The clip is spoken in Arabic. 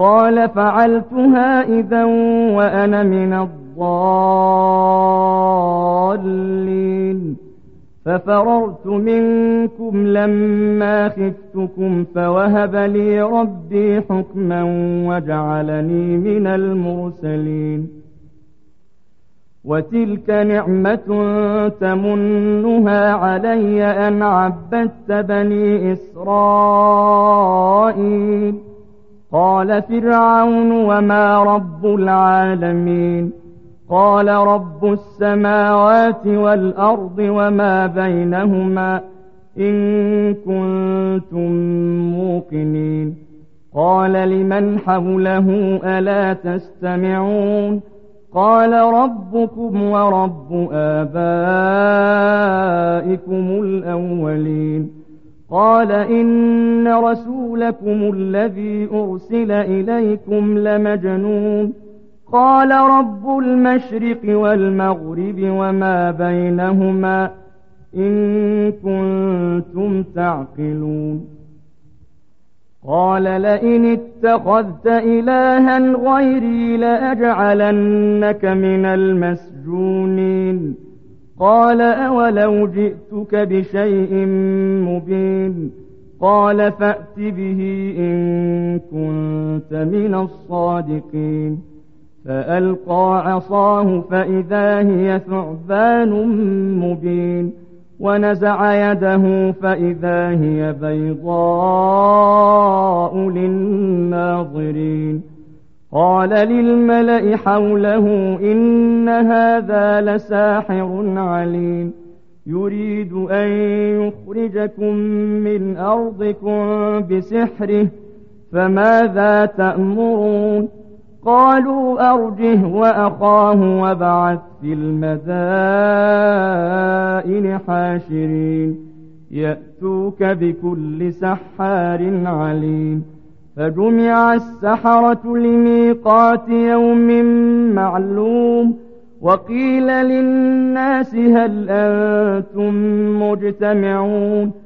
قال فعلتها إذا وأنا من الضالين ففررت منكم لما خفتكم فوهب لي ربي حكما وجعلني من المرسلين وتلك نعمة تمنها علي أن عبدت بني إسرائيل قال فرعون وما رب العالمين قال رب السماوات والأرض وما بينهما إن كنتم موقنين قال لمن حوله ألا تستمعون قال ربكم ورب آبائكم الأولين قال إن رسولكم الذي أرسل إليكم لمجنون قال رب المشرق والمغرب وما بينهما إن كنتم تعقلون قال لئن اتخذت إلها غيري لأجعلنك من المسجونين قال أولو جئتك بشيء مبين قال فأت به إن كنت من الصادقين فألقى عصاه فإذا هي ثعبان مبين ونزع يده فإذا هي بيضاء للناظرين قال للملأ حوله إن هذا لساحر عليم يريد أن يخرجكم من أرضكم بسحره فماذا تأمرون قالوا أرجه وأخاه وابعث في المدائن حاشرين يأتوك بكل سحار عليم فجمع السحرة لميقات يوم معلوم وقيل للناس هل أنتم مجتمعون